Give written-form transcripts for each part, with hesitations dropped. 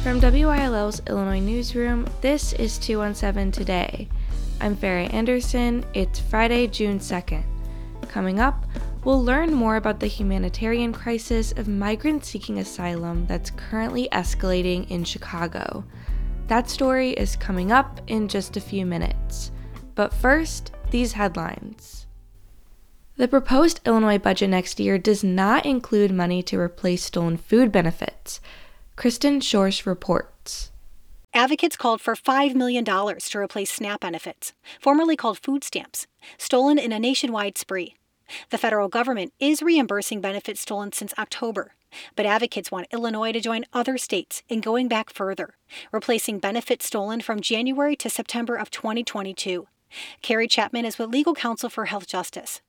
From WILL's Illinois Newsroom, this is 217 Today. I'm Farrah Anderson. It's Friday, June 2nd. Coming up, we'll learn more about the humanitarian crisis of migrants seeking asylum that's currently escalating in Chicago. That story is coming up in just a few minutes. But first, these headlines. The proposed Illinois budget next year does not include money to replace stolen food benefits. Kristen Schorsch reports. Advocates called for $5 million to replace SNAP benefits, formerly called food stamps, stolen in a nationwide spree. The federal government is reimbursing benefits stolen since October, but advocates want Illinois to join other states in going back further, replacing benefits stolen from January to September of 2022. Carrie Chapman is with Legal Counsel for Health Justice.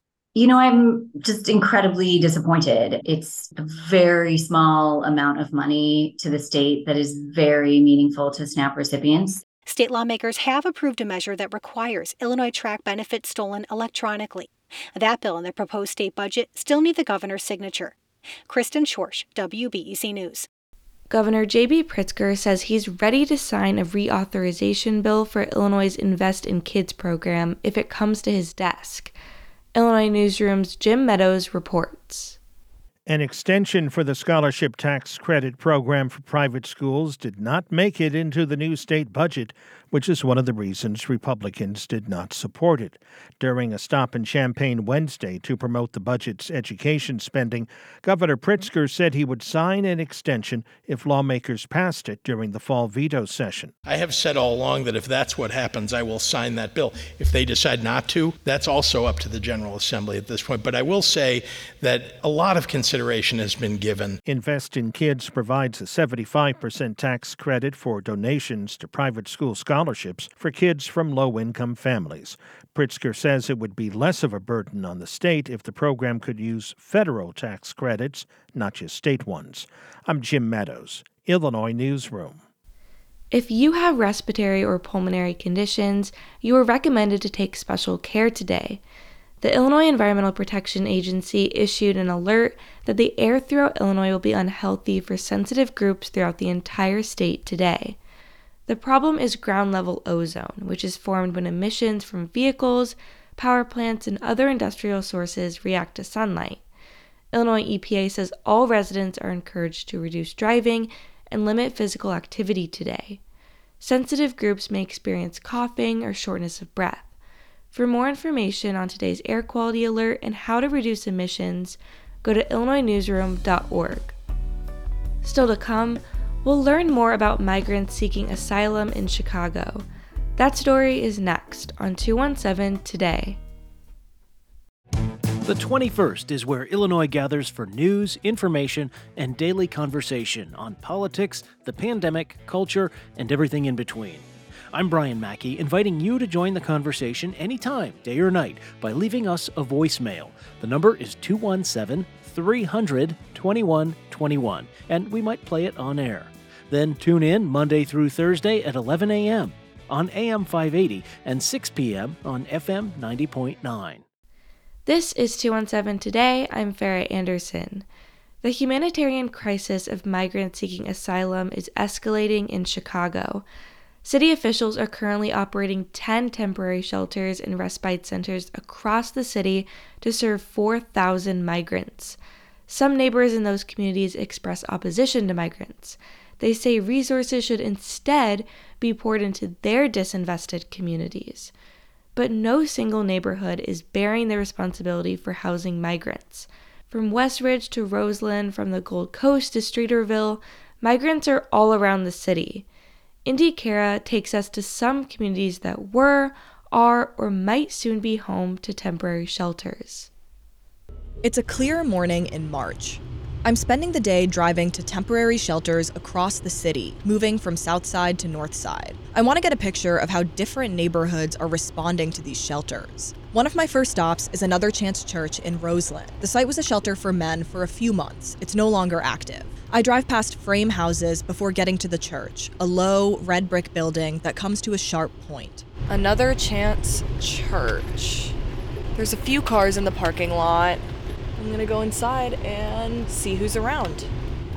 I'm just incredibly disappointed. It's a very small amount of money to the state that is very meaningful to SNAP recipients. State lawmakers have approved a measure that requires Illinois track benefits stolen electronically. That bill and the proposed state budget still need the governor's signature. Kristen Schorsch, WBEZ News. Governor J.B. Pritzker says he's ready to sign a reauthorization bill for Illinois' Invest in Kids program if it comes to his desk. Illinois Newsroom's Jim Meadows reports. An extension for the scholarship tax credit program for private schools did not make it into the new state budget, which is one of the reasons Republicans did not support it. During a stop in Champaign Wednesday to promote the budget's education spending, Governor Pritzker said he would sign an extension if lawmakers passed it during the fall veto session. I have said all along that if that's what happens, I will sign that bill. If they decide not to, that's also up to the General Assembly at this point. But I will say that a lot of consideration has been given. Invest in Kids provides a 75% tax credit for donations to private school scholarships for kids from low-income families. Pritzker says it would be less of a burden on the state if the program could use federal tax credits, not just state ones. I'm Jim Meadows, Illinois Newsroom. If you have respiratory or pulmonary conditions, you are recommended to take special care today. The Illinois Environmental Protection Agency issued an alert that the air throughout Illinois will be unhealthy for sensitive groups throughout the entire state today. The problem is ground-level ozone, which is formed when emissions from vehicles, power plants, and other industrial sources react to sunlight. Illinois EPA says all residents are encouraged to reduce driving and limit physical activity today. Sensitive groups may experience coughing or shortness of breath. For more information on today's air quality alert and how to reduce emissions, go to illinoisnewsroom.org. Still to come, we'll learn more about migrants seeking asylum in Chicago. That story is next on 217 Today. The 21st is where Illinois gathers for news, information, and daily conversation on politics, the pandemic, culture, and everything in between. I'm Brian Mackey, inviting you to join the conversation anytime, day or night, by leaving us a voicemail. The number is 217-300-2121, and we might play it on air. Then tune in Monday through Thursday at 11 a.m. on AM 580 and 6 p.m. on FM 90.9. This is 217 Today. I'm Farrah Anderson. The humanitarian crisis of migrants seeking asylum is escalating in Chicago. City officials are currently operating 10 temporary shelters and respite centers across the city to serve 4,000 migrants. Some neighbors in those communities express opposition to migrants. They say resources should instead be poured into their disinvested communities. But no single neighborhood is bearing the responsibility for housing migrants. From Westridge to Roseland, from the Gold Coast to Streeterville, migrants are all around the city. Indy Cara takes us to some communities that were, are, or might soon be home to temporary shelters. It's a clear morning in March. I'm spending the day driving to temporary shelters across the city, moving from south side to north side. I want to get a picture of how different neighborhoods are responding to these shelters. One of my first stops is Another Chance Church in Roseland. The site was a shelter for men for a few months. It's no longer active. I drive past frame houses before getting to the church, a low, red brick building that comes to a sharp point. Another Chance Church. There's a few cars in the parking lot. I'm gonna go inside and see who's around.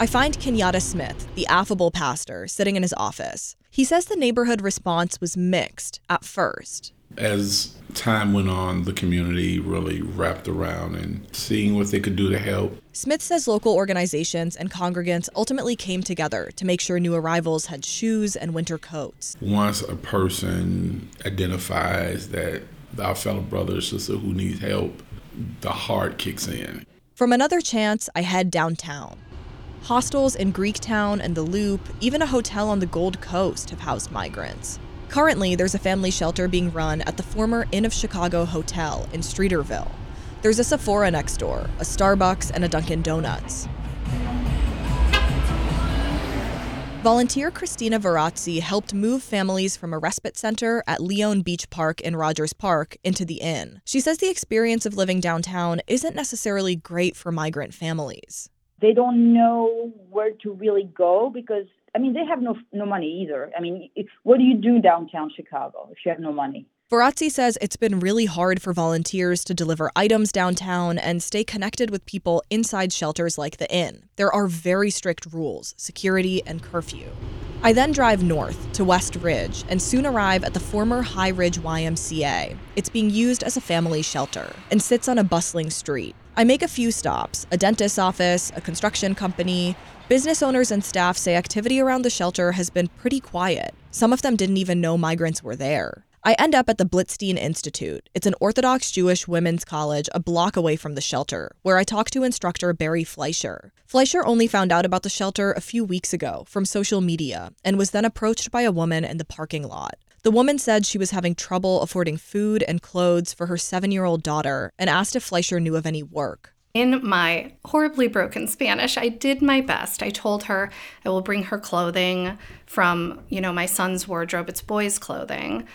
I find Kenyatta Smith, the affable pastor, sitting in his office. He says the neighborhood response was mixed at first. As time went on, the community really wrapped around and seeing what they could do to help. Smith says local organizations and congregants ultimately came together to make sure new arrivals had shoes and winter coats. Once a person identifies that our fellow brother or sister who needs help, the heart kicks in. From another chance, I head downtown. Hostels in Greektown and the Loop, even a hotel on the Gold Coast have housed migrants. Currently, there's a family shelter being run at the former Inn of Chicago Hotel in Streeterville. There's a Sephora next door, a Starbucks, and a Dunkin' Donuts. Volunteer Christina Verazzi helped move families from a respite center at Leon Beach Park in Rogers Park into the inn. She says the experience of living downtown isn't necessarily great for migrant families. They don't know where to really go because, they have no money either. What do you do downtown Chicago if you have no money? Verazzi says it's been really hard for volunteers to deliver items downtown and stay connected with people inside shelters like the inn. There are very strict rules, security, and curfew. I then drive north to West Ridge and soon arrive at the former High Ridge YMCA. It's being used as a family shelter and sits on a bustling street. I make a few stops, a dentist's office, a construction company. Business owners and staff say activity around the shelter has been pretty quiet. Some of them didn't even know migrants were there. I end up at the Blitzstein Institute. It's an Orthodox Jewish women's college a block away from the shelter, where I talk to instructor Barry Fleischer. Fleischer only found out about the shelter a few weeks ago from social media and was then approached by a woman in the parking lot. The woman said she was having trouble affording food and clothes for her 7-year-old daughter and asked if Fleischer knew of any work. In my horribly broken Spanish, I did my best. I told her I will bring her clothing from, my son's wardrobe. It's boys' clothing.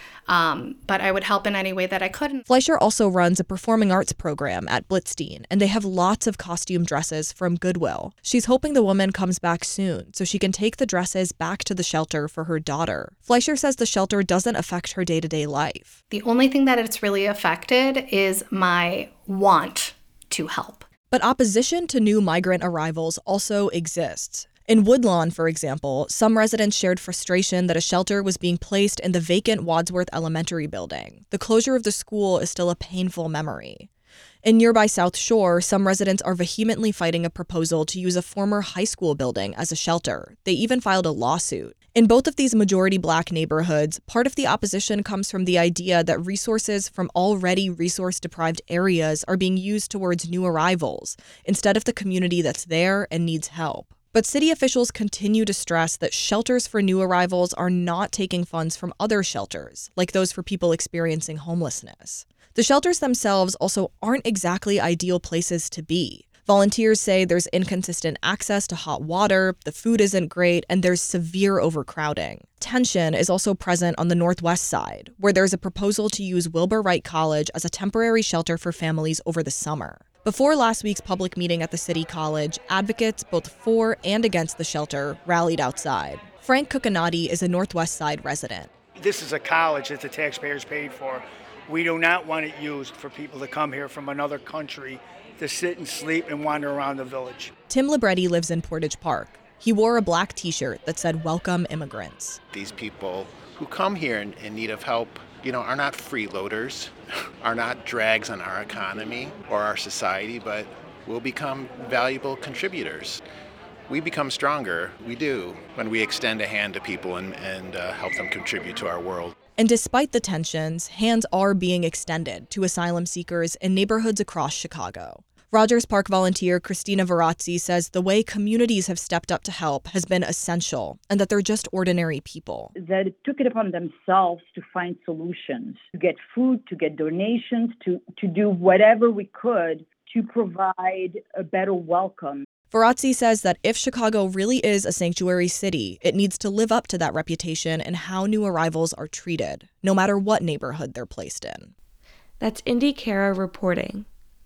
But I would help in any way that I could. Fleischer also runs a performing arts program at Blitzstein, and they have lots of costume dresses from Goodwill. She's hoping the woman comes back soon so she can take the dresses back to the shelter for her daughter. Fleischer says the shelter doesn't affect her day-to-day life. The only thing that it's really affected is my want to help. But opposition to new migrant arrivals also exists. In Woodlawn, for example, some residents shared frustration that a shelter was being placed in the vacant Wadsworth Elementary building. The closure of the school is still a painful memory. In nearby South Shore, some residents are vehemently fighting a proposal to use a former high school building as a shelter. They even filed a lawsuit. In both of these majority Black neighborhoods, part of the opposition comes from the idea that resources from already resource-deprived areas are being used towards new arrivals, instead of the community that's there and needs help. But city officials continue to stress that shelters for new arrivals are not taking funds from other shelters, like those for people experiencing homelessness. The shelters themselves also aren't exactly ideal places to be. Volunteers say there's inconsistent access to hot water, the food isn't great, and there's severe overcrowding. Tension is also present on the Northwest side, where there's a proposal to use Wilbur Wright College as a temporary shelter for families over the summer. Before last week's public meeting at the City College, advocates both for and against the shelter rallied outside. Frank Cuccinati is a Northwest Side resident. This is a college that the taxpayers paid for. We do not want it used for people to come here from another country to sit and sleep and wander around the village. Tim Libretti lives in Portage Park. He wore a black t-shirt that said, "Welcome immigrants." These people who come here in need of help, are not freeloaders, are not drags on our economy or our society, but will become valuable contributors. We become stronger, we do, when we extend a hand to people and help them contribute to our world. And despite the tensions, hands are being extended to asylum seekers in neighborhoods across Chicago. Rogers Park volunteer Christina Verazzi says the way communities have stepped up to help has been essential, and that they're just ordinary people. That took it upon themselves to find solutions, to get food, to get donations, to do whatever we could to provide a better welcome. Verazzi says that if Chicago really is a sanctuary city, it needs to live up to that reputation and how new arrivals are treated, no matter what neighborhood they're placed in. That's Indy Kara reporting.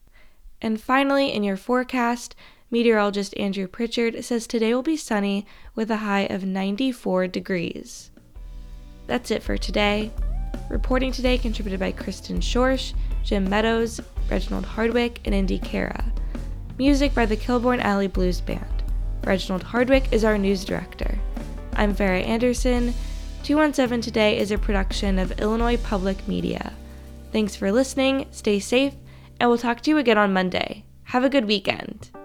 And finally, in your forecast, meteorologist Andrew Pritchard says today will be sunny with a high of 94 degrees. That's it for today. Reporting today contributed by Kristen Schorsch, Jim Meadows, Reginald Hardwick, and Indy Kara. Music by the Kilbourne Alley Blues Band. Reginald Hardwick is our news director. I'm Farah Anderson. 217 Today is a production of Illinois Public Media. Thanks for listening, stay safe, and we'll talk to you again on Monday. Have a good weekend.